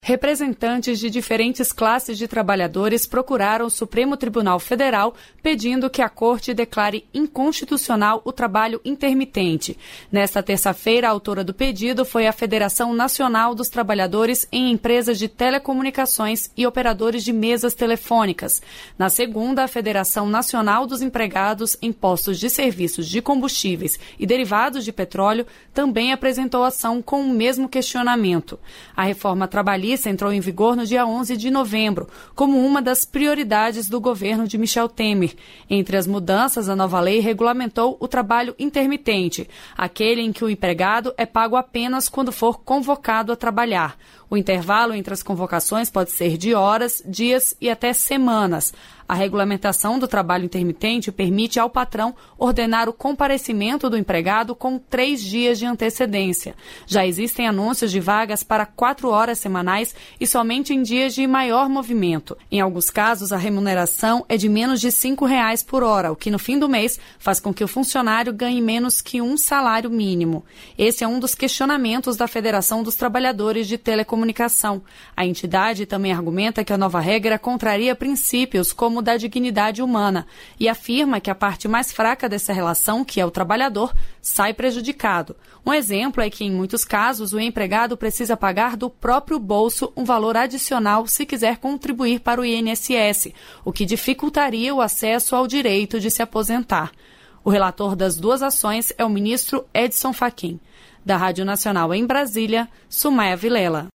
Representantes de diferentes classes de trabalhadores procuraram o Supremo Tribunal Federal pedindo que a Corte declare inconstitucional o trabalho intermitente. Nesta terça-feira, a autora do pedido foi a Federação Nacional dos Trabalhadores em Empresas de Telecomunicações e Operadores de Mesas Telefônicas. Na segunda, a Federação Nacional dos Empregados em Postos de Serviços de Combustíveis e Derivados de Petróleo também apresentou ação com o mesmo questionamento. A reforma trabalhista entrou em vigor no dia 11 de novembro, como uma das prioridades do governo de Michel Temer. Entre as mudanças, a nova lei regulamentou o trabalho intermitente, aquele em que o empregado é pago apenas quando for convocado a trabalhar. O intervalo entre as convocações pode ser de horas, dias e até semanas. A regulamentação do trabalho intermitente permite ao patrão ordenar o comparecimento do empregado com 3 dias de antecedência. Já existem anúncios de vagas para 4 horas semanais e somente em dias de maior movimento. Em alguns casos, a remuneração é de menos de R$ 5,00 por hora, o que no fim do mês faz com que o funcionário ganhe menos que um salário mínimo. Esse é um dos questionamentos da Federação dos Trabalhadores de Telecomunicação. A entidade também argumenta que a nova regra contraria princípios como o da dignidade humana e afirma que a parte mais fraca dessa relação, que é o trabalhador, sai prejudicado. Um exemplo é que, em muitos casos, o empregado precisa pagar do próprio bolso um valor adicional se quiser contribuir para o INSS, o que dificultaria o acesso ao direito de se aposentar. O relator das duas ações é o ministro Edson Fachin. Da Rádio Nacional em Brasília, Sumaia Vilela.